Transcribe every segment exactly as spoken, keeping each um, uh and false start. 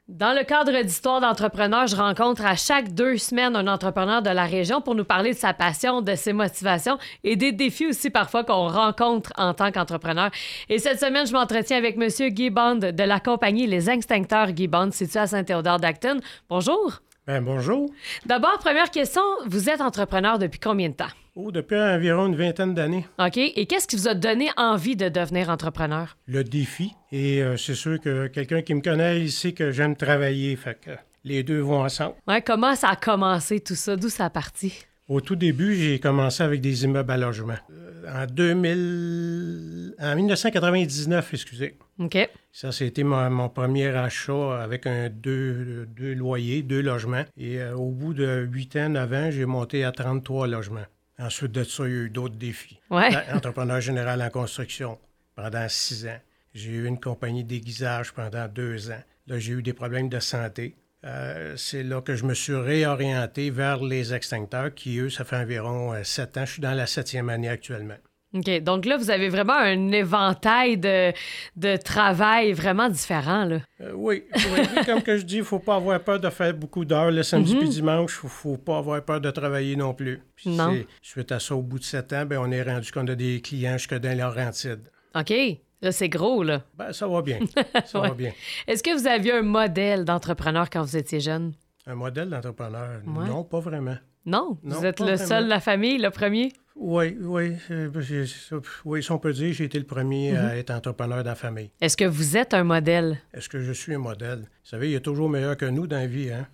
Dans le cadre d'Histoire d'entrepreneur, je rencontre à chaque deux semaines un entrepreneur de la région pour nous parler de sa passion, de ses motivations et des défis aussi parfois qu'on rencontre en tant qu'entrepreneur. Et cette semaine, je m'entretiens avec M. Guy Bond de la compagnie Les Extincteurs Guy Bond, située à Saint-Théodore-d'Acton. Bonjour. Ben, bonjour. D'abord, première question, vous êtes entrepreneur depuis combien de temps? Oh, depuis environ une vingtaine d'années. OK. Et qu'est-ce qui vous a donné envie de devenir entrepreneur? Le défi. Et euh, c'est sûr que quelqu'un qui me connaît, il sait que j'aime travailler. Fait que les deux vont ensemble. Ouais, comment ça a commencé tout ça? D'où ça a parti? Au tout début, j'ai commencé avec des immeubles à logement. Euh, en deux mille... En dix-neuf cent quatre-vingt-dix-neuf, excusez. OK. Ça, c'était mon, mon premier achat avec un deux, deux loyers, deux logements. Et euh, au bout de huit ans, neuf ans, j'ai monté à trente-trois logements. Ensuite de ça, il y a eu d'autres défis. Ouais. Entrepreneur général en construction pendant six ans. J'ai eu une compagnie d'aiguisage pendant deux ans. Là, j'ai eu des problèmes de santé. Euh, c'est là que je me suis réorienté vers les extincteurs qui, eux, ça fait environ euh, sept ans. Je suis dans la septième année actuellement. OK. Donc là, vous avez vraiment un éventail de, de travail vraiment différent, là. Euh, oui, oui. Comme que je dis, il ne faut pas avoir peur de faire beaucoup d'heures le samedi Mm-hmm. puis dimanche. Il ne faut pas avoir peur de travailler non plus. Puis Non. c'est- Suite à ça, au bout de sept ans, ben, on est rendu qu'on a des clients jusque dans Laurentides. OK. Là, c'est gros, là. Ben, ça va bien. Ça Ouais. va bien. Est-ce que vous aviez un modèle d'entrepreneur quand vous étiez jeune? Un modèle d'entrepreneur? Ouais. Non, pas vraiment. Non? Non, vous êtes pas le vraiment. seul de la famille, le premier? Oui, oui. euh, j'ai- ça- Oui, si on peut dire, j'ai été le premier à être entrepreneur dans la famille. Est-ce que vous êtes un modèle? Est-ce que je suis un modèle? Vous savez, il y a toujours meilleur que nous dans la vie, hein?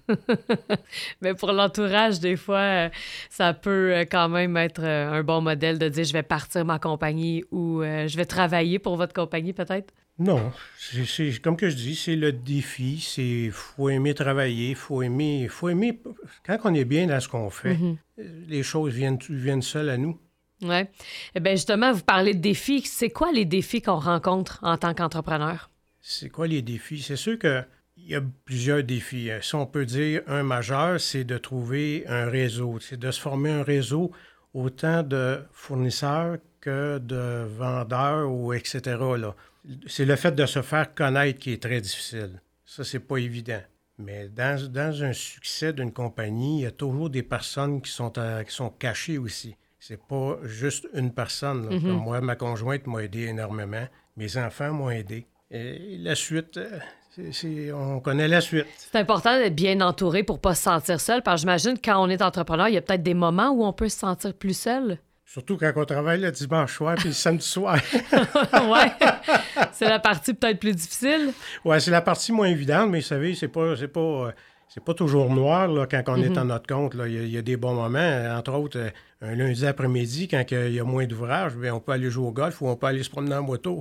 Mais pour l'entourage, des fois, euh, ça peut euh, quand même être euh, un bon modèle de dire je vais partir ma compagnie ou euh, je vais travailler pour votre compagnie, peut-être? Non, c'est, c'est- comme que je dis, c'est le défi, c'est faut aimer travailler, faut aimer, faut aimer, quand on est bien dans ce qu'on fait, euh, les choses viennent, viennent seules à nous. Oui. Eh bien, justement, vous parlez de défis. C'est quoi les défis qu'on rencontre en tant qu'entrepreneur? C'est quoi les défis? C'est sûr qu'il y a plusieurs défis. Euh, Si on peut dire un majeur, c'est de trouver un réseau, c'est de se former un réseau autant de fournisseurs que de vendeurs ou et cetera là. C'est le fait de se faire connaître qui est très difficile. Ça, c'est pas évident. Mais dans, dans un succès d'une compagnie, il y a toujours des personnes qui sont, à- qui sont cachées aussi. C'est pas juste une personne. là. Comme moi, ma conjointe m'a aidé énormément. Mes enfants m'ont aidé. Et la suite, euh, c'est- c'est- on connaît la suite. C'est important d'être bien entouré pour pas se sentir seul, parce que j'imagine que quand on est entrepreneur, il y a peut-être des moments où on peut se sentir plus seul. Surtout quand on travaille le dimanche soir puis le samedi soir. Ouais. C'est la partie peut-être plus difficile. Ouais, c'est la partie moins évidente, mais vous savez, c'est pas, c'est pas, euh, c'est pas toujours noir là, quand on est en notre compte. là. Il y, a- il y a des bons moments. euh, Entre autres, euh, un lundi après-midi, quand il y a moins d'ouvrage, bien, on peut aller jouer au golf ou on peut aller se promener en moto.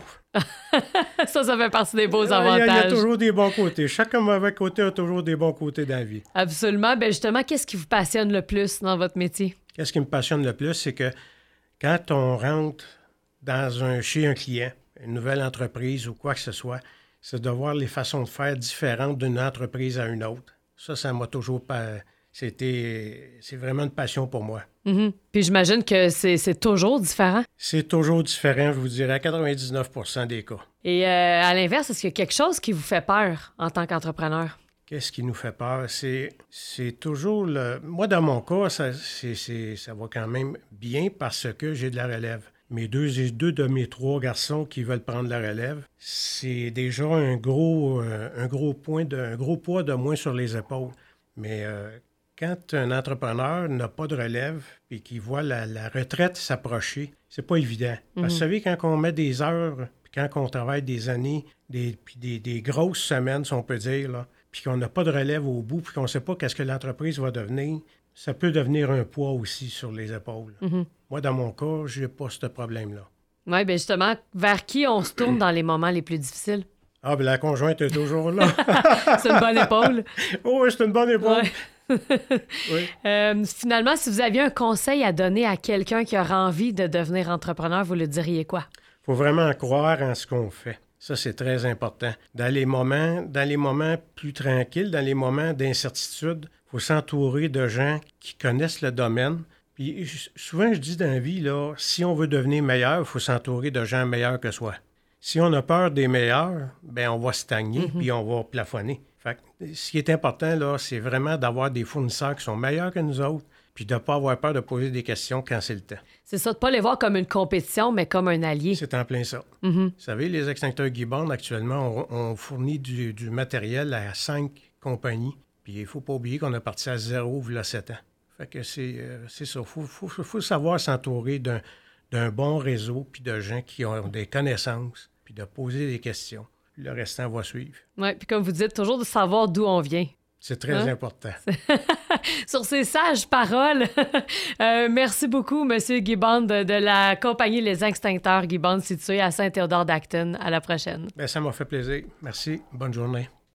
Ça, ça fait partie des beaux Euh, Il y a- il y, a avantages. toujours des bons côtés. Chaque mauvais côté a toujours des bons côtés dans la vie. Absolument. Ben justement, qu'est-ce qui vous passionne le plus dans votre métier? Qu'est-ce qui me passionne le plus, c'est que quand on rentre dans un, chez un client, une nouvelle entreprise ou quoi que ce soit, c'est de voir les façons de faire différentes d'une entreprise à une autre. Ça, ça m'a toujours pas. C'était. C'est vraiment une passion pour moi. Mhm. Puis j'imagine que c'est c'est toujours différent. C'est toujours différent, je vous dirais, à quatre-vingt-dix-neuf pour cent des cas. Et euh, à l'inverse, est-ce qu'il y a quelque chose qui vous fait peur en tant qu'entrepreneur? Qu'est-ce qui nous fait peur? C'est, c'est toujours le... Moi, dans mon cas, ça, c'est, c'est- ça va quand même bien parce que j'ai de la relève. Mes deux, j'ai deux de mes trois garçons qui veulent prendre la relève, c'est déjà un gros, euh, un gros point, de, un gros poids de moins sur les épaules. Mais euh, quand un entrepreneur n'a pas de relève et qu'il voit la, la retraite s'approcher, c'est pas évident. Parce que vous savez, quand on met des heures, puis quand on travaille des années, des, puis des, des grosses semaines, si on peut dire, là, puis qu'on n'a pas de relève au bout, puis qu'on ne sait pas qu'est-ce que l'entreprise va devenir, ça peut devenir un poids aussi sur les épaules. Moi, dans mon cas, je n'ai pas ce problème-là. Oui, bien justement, vers qui on se tourne dans les moments les plus difficiles? Ah, bien, la conjointe est toujours là. C'est une bonne épaule. Oh, oui, c'est une bonne épaule. Ouais. Oui. Euh, finalement, si vous aviez un conseil à donner à quelqu'un qui aura envie de devenir entrepreneur, vous le diriez quoi? Il faut vraiment croire en ce qu'on fait. Ça, c'est très important. Dans les moments, dans les moments plus tranquilles, dans les moments d'incertitude, il faut s'entourer de gens qui connaissent le domaine. Puis je- souvent, je dis dans la vie, là, si on veut devenir meilleur, il faut s'entourer de gens meilleurs que soi. Si on a peur des meilleurs, ben on va stagner puis on va plafonner. Fait que, ce qui est important, là, c'est vraiment d'avoir des fournisseurs qui sont meilleurs que nous autres, puis de ne pas avoir peur de poser des questions quand c'est le temps. C'est ça, de ne pas les voir comme une compétition, mais comme un allié. C'est en plein ça. Mm-hmm. Vous savez, les extincteurs Gibbon, actuellement, on, on fournit du, du matériel à cinq compagnies. Puis il ne faut pas oublier qu'on a parti à zéro il y a sept ans. Fait que c'est, euh, c'est ça. Il faut, faut, faut savoir s'entourer d'un, d'un bon réseau, puis de gens qui ont des connaissances, puis de poser des questions. Le restant va suivre. Oui, puis comme vous dites, toujours de savoir d'où on vient. C'est très hein? important. Sur ces sages paroles, euh, merci beaucoup, M. Gibbon, de, de la compagnie Les Extincteurs Gibbon, située à Saint-Théodore d'Acton. À la prochaine. Bien, ça m'a fait plaisir. Merci. Bonne journée.